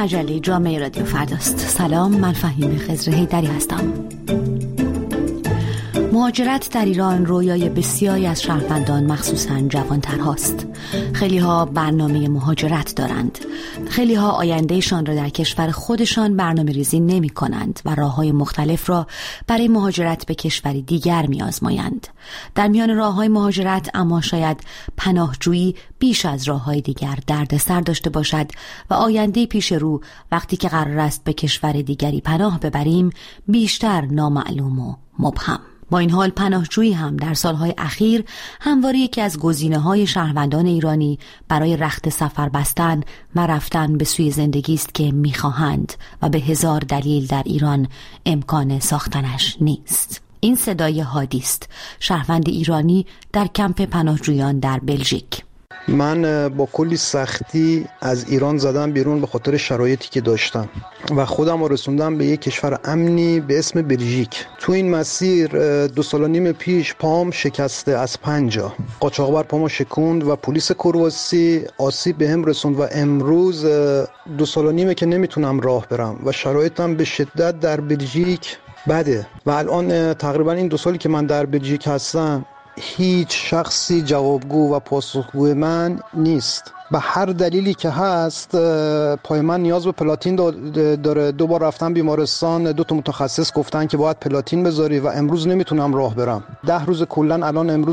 مجله جامعه رادیو فرداست. سلام، من فهیمه خضر حیدری هستم. مهاجرت در ایران رویای بسیاری از شهروندان مخصوصاً جوانترهاست. خیلی ها برنامه مهاجرت دارند. خیلی ها آیندهشان را در کشور خودشان برنامه ریزی نمی کنند و راه‌های مختلف را برای مهاجرت به کشوری دیگر می آزمایند. در میان راه‌های مهاجرت اما شاید پناهجویی بیش از راه‌های دیگر دردسر داشته باشد و آینده پیش رو وقتی که قرار است به کشور دیگری پناه ببریم بیشتر نامعلوم و مبهم. با این حال پناهجویی هم در سالهای اخیر همواره یکی از گزینه‌های شهروندان ایرانی برای رخت سفر بستن و رفتن به سوی زندگی است که می‌خواهند و به هزار دلیل در ایران امکان ساختنش نیست. این صدای هادی است، شهروند ایرانی در کمپ پناهجویان در بلژیک. من با کلی سختی از ایران زدم بیرون به خاطر شرایطی که داشتم و خودم رو رسوندم به یک کشور امنی به اسم بلژیک. تو این مسیر 2.5 سال پیش پام شکسته از 5 جا. قاچاقبر پامو شکوند و پلیس کرواسی آسیب بهم رسوند و امروز 2.5 سال که نمیتونم راه برم و شرایطم به شدت در بلژیک بده و الان تقریبا این 2 سالی که من در بلژیک هستم هیچ شخصی جوابگو و پاسخگوی من نیست. به هر دلیلی که هست پای من نیاز به پلاتین داره. 2 بار رفتم بیمارستان، 2 تا متخصص گفتن که باید پلاتین بذاری و امروز نمیتونم راه برم. 10 روز کلن الان امروز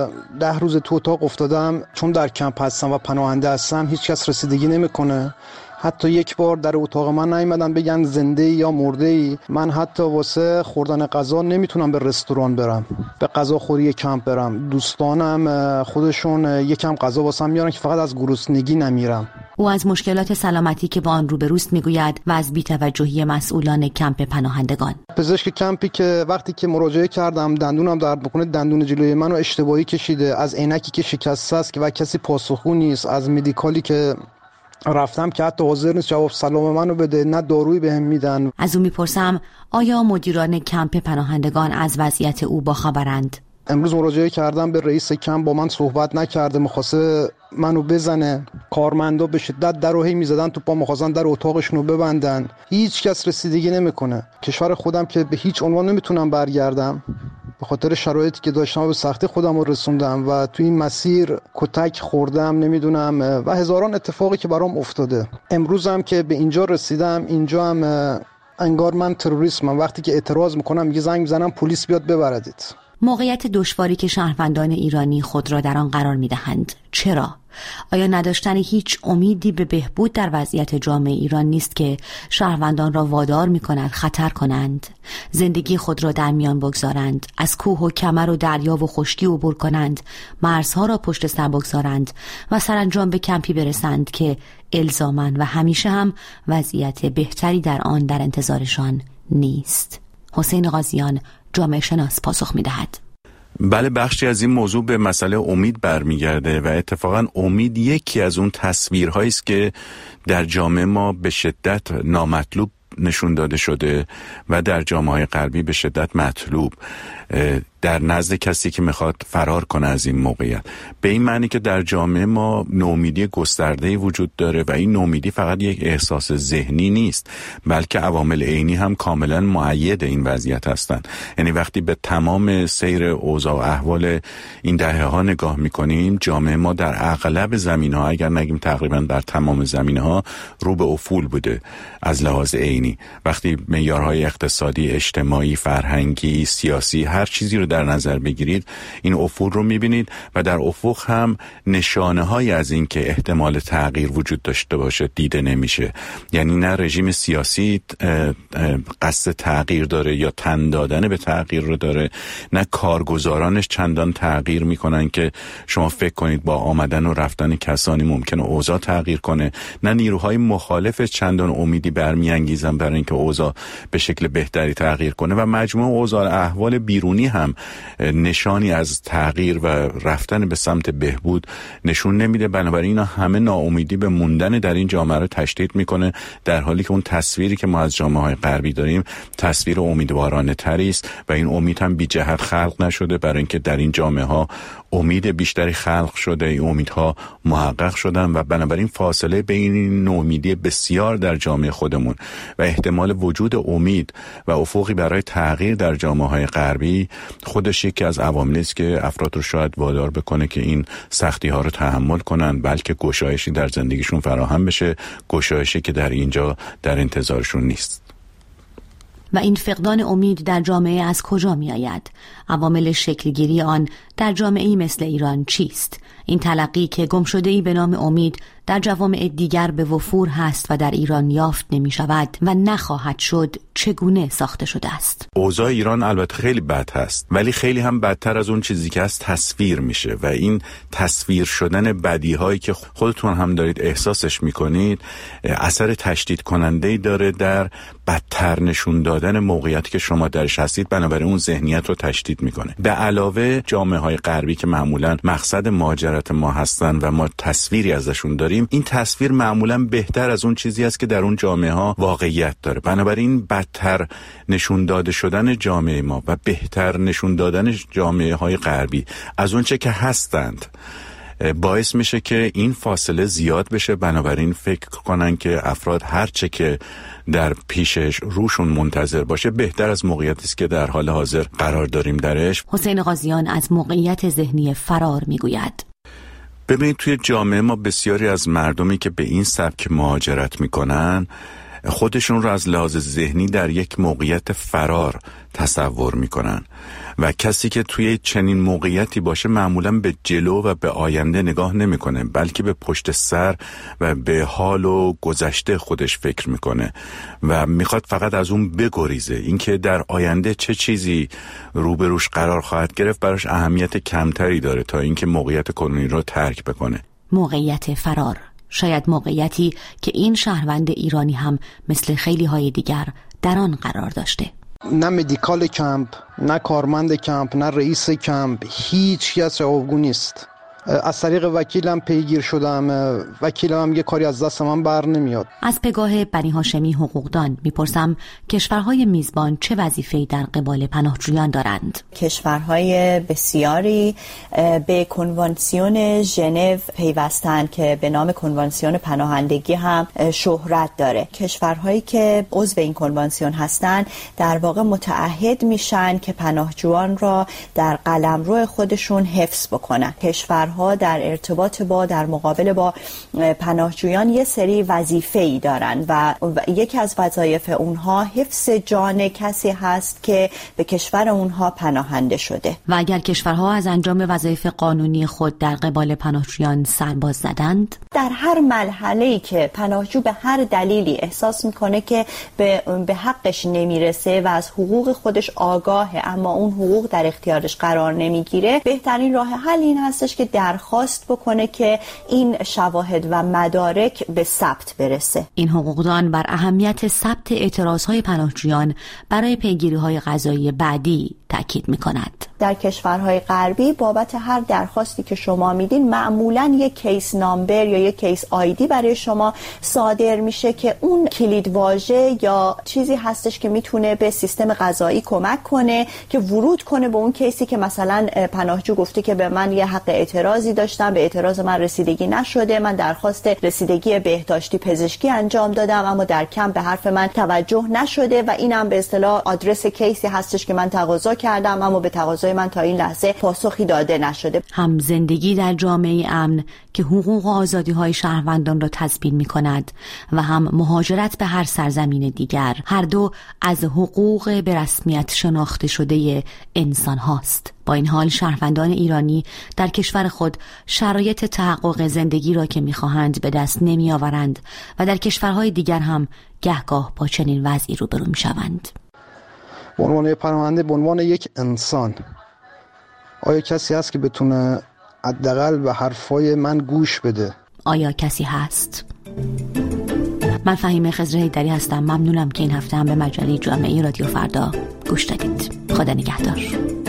10 روز تو اتاق افتادم چون در کمپ هستم و پناهنده هستم. هیچ کس رسیدگی نمیکنه. حتی یک بار در اتاق من نیومدن بگن زنده یا مرده ای. من حتی واسه خوردن غذا نمیتونم به رستوران برم، به غذاخوری کمپ برم. دوستانم خودشون یکم غذا واسم میارن که فقط از گرسنگی نمیرم. او از مشکلات سلامتی که با آن روبروست میگوید و از بی‌توجهی مسئولان کمپ پناهندگان. پزشک کمپی که وقتی که مراجعه کردم دندونم درد میکنه، دندون جلوی منو اشتباهی کشیده، از عینکی که شکسته است و کسی پاسخگو نیست، از مدیکالی که رفتم که حتی حاضر نیست جواب سلام منو بده، نه دارویی بهم میدن. از او میپرسم آیا مدیران کمپ پناهندگان از وضعیت او باخبرند؟ امروز مراجعه کردم به رئیس کمپ، با من صحبت نکرده، می‌خواسته منو بزنه. کارمندا به شدت درو هی میزدن تو پا، می‌خواستن در اتاقشونو ببندن. هیچ کس رسیدگی نمیکنه. کشور خودم که به هیچ عنوان نمیتونم برگردم. به خاطر شرایطی که داشتم به سختی خودم رو رسوندم و تو این مسیر کتک خوردم، نمیدونم، و هزاران اتفاقی که برام افتاده. امروز هم که به اینجا رسیدم، اینجا هم انگار من تروریستم. وقتی که اعتراض میکنم میگه زنگ میزنم پلیس بیاد ببردید. موقعیت دشواری که شهروندان ایرانی خود را در آن قرار می‌دهند چرا؟ آیا نداشتن هیچ امیدی به بهبود در وضعیت جامعه ایران نیست که شهروندان را وادار می‌کند خطر کنند، زندگی خود را در میان بگذارند، از کوه و کمر و دریا و خشکی عبور کنند، مرزها را پشت سر بگذارند و سرانجام به کمپی برسند که الزاماً و همیشه هم وضعیت بهتری در آن در انتظارشان نیست؟ حسین قاضیان، جامعه شناس، پاسخ می‌دهد. بله، بخشی از این موضوع به مسئله امید برمیگرده و اتفاقا امید یکی از اون تصویرهایی است که در جامعه ما به شدت نامطلوب نشون داده شده و در جامعه غربی به شدت مطلوب در نزد کسی که میخواد فرار کنه از این موقعیت. به این معنی که در جامعه ما نومیدی گسترده‌ای وجود داره و این نومیدی فقط یک احساس ذهنی نیست، بلکه عوامل عینی هم کاملا مؤید این وضعیت هستند. یعنی وقتی به تمام سیر اوضاع و احوال این دهه‌ها نگاه میکنیم، جامعه ما در اغلب زمینه‌ها، اگر نگیم تقریبا در تمام زمینه‌ها، رو به افول بوده از لحاظ عینی. وقتی معیارهای اقتصادی، اجتماعی، فرهنگی، سیاسی، هر چیزی رو در نظر بگیرید، این افول رو میبینید و در افق هم نشانه هایی از این که احتمال تغییر وجود داشته باشه دیده نمیشه. یعنی نه رژیم سیاسی قصد تغییر داره یا تن دادن به تغییر رو داره، نه کارگزارانش چندان تغییر میکنن که شما فکر کنید با آمدن و رفتن کسانی ممکنه اوضاع تغییر کنه، نه نیروهای مخالف چندان امیدی برمیانگیزن برای اینکه اوضاع به شکل بهتری تغییر کنه و مجموع اوضاع احوال بیرونی هم نشانی از تغییر و رفتن به سمت بهبود نشون نمیده. بنابراین اینا همه ناامیدی به موندن در این جامعه رو تشدید میکنه، در حالی که اون تصویری که ما از جامعه‌های غربی داریم تصویر امیدوارانه تری است و این امید هم بی جهت خلق نشده برای اینکه در این جامعه ها امید بیشتری خلق شده، این امیدها محقق شدن و بنابراین فاصله بین این نومیدی بسیار در جامعه خودمون و احتمال وجود امید و افقی برای تغییر در جامعه‌های غربی خودش یکی از عواملی است که افراد رو شاید وادار بکنه که این سختی‌ها رو تحمل کنن، بلکه گشایشی در زندگیشون فراهم بشه، گشایشی که در اینجا در انتظارشون نیست. و این فقدان امید در جامعه از کجا می آید؟ عوامل شکلگیری آن در جامعه‌ای مثل ایران چیست؟ این تلقی که گمشده‌ای به نام امید در جوامع دیگر به وفور هست و در ایران یافت نمی شود و نخواهد شد، چگونه ساخته شده است؟ اوضاع ایران البته خیلی بد هست، ولی خیلی هم بدتر از اون چیزی که هست تصویر میشه و این تصویر شدن بدیهایی که خودتون هم دارید احساسش میکنید اثر تشدید کننده‌ای داره در بدتر نشون دادن موقعیتی که شما درش هستید، بنابراین اون ذهنیت رو تشدید میکنه. به علاوه جامعه‌های غربی که معمولاً مقصد مهاجرت ما هستن و ما تصویری ازشون داریم، این تصویر معمولاً بهتر از اون چیزی است که در اون جامعه ها واقعیت داره. بنابراین بدتر نشون داده شدن جامعه ما و بهتر نشون دادن جامعه های غربی از اون چه که هستند باعث میشه که این فاصله زیاد بشه. بنابراین فکر کنن که افراد هر چه که در پیشش روشون منتظر باشه بهتر از موقعیتی است که در حال حاضر قرار داریم درش. حسین قاضیان از موقعیت ذهنی فرار میگوید. ببینید توی جامعه ما بسیاری از مردمی که به این سبک مهاجرت میکنن خودشون رو از لحاظ ذهنی در یک موقعیت فرار تصور میکنن و کسی که توی چنین موقعیتی باشه معمولاً به جلو و به آینده نگاه نمیکنه، بلکه به پشت سر و به حال و گذشته خودش فکر میکنه و میخواد فقط از اون بگریزه. اینکه در آینده چه چیزی روبروش قرار خواهد گرفت براش اهمیت کمتری داره تا اینکه موقعیت کنونی رو ترک بکنه. موقعیت فرار، شاید موقعیتی که این شهروند ایرانی هم مثل خیلی های دیگر در آن قرار داشته. نه مدیکال کمپ، نه کارمند کمپ، نه رئیس کمپ، هیچ کس جوابگو نیست. از طریق وکیلم پیگیر شدم، وکیلم هم یه کاری از دست من بر نمیاد. از پگاه بنی هاشمی حقوقدان میپرسم کشورهای میزبان چه وظیفه‌ای در قبال پناهجویان دارند؟ کشورهای بسیاری به کنوانسیون ژنو پیوستند که به نام کنوانسیون پناهندگی هم شهرت داره. کشورهایی که عضو این کنوانسیون هستند در واقع متعهد میشن که پناهجویان را در قلمرو خودشون حفظ بکنن. کشورها در ارتباط با در مقابل با پناهجویان یه سری وظیفه‌ای دارن و یکی از وظایف اونها حفظ جان کسی هست که به کشور اونها پناهنده شده. و اگر کشورها از انجام وظایف قانونی خود در قبال پناهجویان سرباز زدند، در هر مرحله‌ای که پناهجو به هر دلیلی احساس میکنه که به حقش نمیرسه و از حقوق خودش آگاهه اما اون حقوق در اختیارش قرار نمیگیره، بهترین راه حل این هستش که درخواست بکنه که این شواهد و مدارک به ثبت برسه. این حقوقدان بر اهمیت ثبت اعتراضهای پناهجویان برای پیگیری‌های قضایی بعدی تاکید می‌کند. در کشورهای غربی بابت هر درخواستی که شما میدین معمولاً یک کیس نامبر یا یک کیس آیدی برای شما صادر میشه که اون کلیدواژه یا چیزی هستش که میتونه به سیستم قضایی کمک کنه که ورود کنه به اون کیسی که مثلا پناهجو گفته که به من یه حق اعتراضی داشتم، به اعتراض من رسیدگی نشده، من درخواست رسیدگی بهداشتی پزشکی انجام دادم اما در کمپ به حرف من توجه نشده و اینم به اصطلاح آدرس کیسی هستش که من تقاضا کردم اما به تقاضای من تا این لحظه پاسخی داده نشده. هم زندگی در جامعه امن که حقوق و آزادی‌های شهروندان را تضمین می‌کند و هم مهاجرت به هر سرزمین دیگر، هر دو از حقوق به رسمیت شناخته شده انسان هاست. با این حال شهروندان ایرانی در کشور خود شرایط تحقق زندگی را که می‌خواهند به دست نمی‌آورند و در کشورهای دیگر هم گهگاه با چنین وضعی روبرو می‌شوند. به عنوان پناهنده، به عنوان یک انسان، آیا کسی هست که بتونه حداقل به حرفای من گوش بده؟ آیا کسی هست؟ من فهیمه خضر حیدری هستم. ممنونم که این هفته هم به مجله جامعه رادیو فردا گوش دادید. خدا نگهدار.